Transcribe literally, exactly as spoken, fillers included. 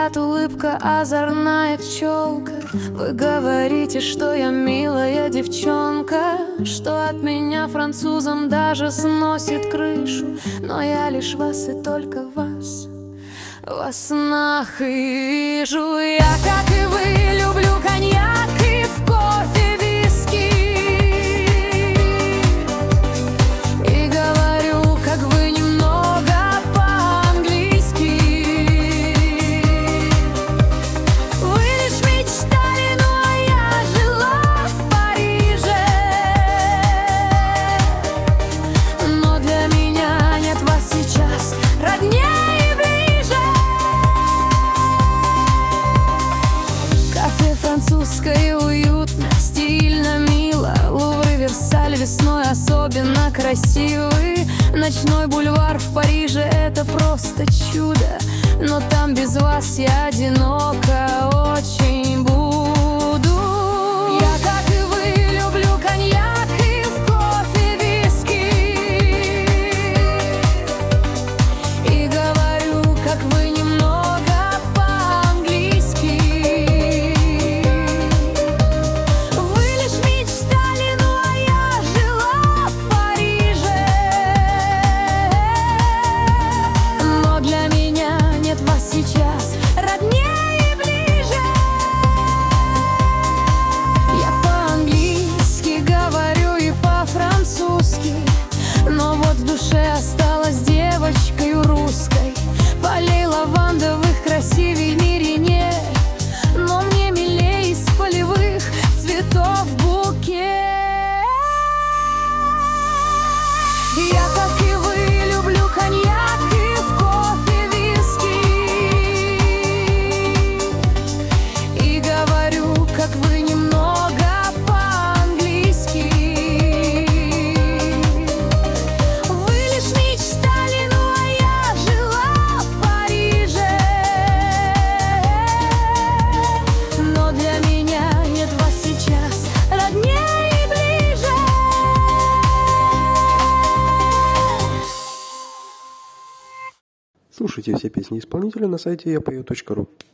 взгляд, улыбка, озорная пчелка. Вы говорите, что я милая девчонка, что от меня французам даже сносит крышу. Но я лишь вас и только вас во снах и вижу. Я, как и вы, люблю коньяк и в кофе виски, и говорю, как вы, немного по-английски. Вы лишь мечтали, ну а я жила в Париже. Но для меня нет вас сейчас роднее. Французское уютно, стильно, мило. Лувр и Версаль весной особенно красивый. Ночной бульвар в Париже — это просто чудо. Но там без вас я одинока очень буду. Я, как и вы, люблю коньяк и в кофе виски, и говорю, как вы, немного по-английски. Сейчас роднее и ближе. Я по-английски говорю и по-французски, но вот в душе осталась девочкой русской. Полей лавандовых красивей в мире нет, но мне милей из полевых цветов букет. Я, как и вы, люблю коньяк и в кофе виски, как вы, немного по-английски. Вы лишь мечтали, ну а я жила в Париже. Но для меня нет вас сейчас роднее и ближе. Слушайте все песни исполнителя на сайте я пою точка ру.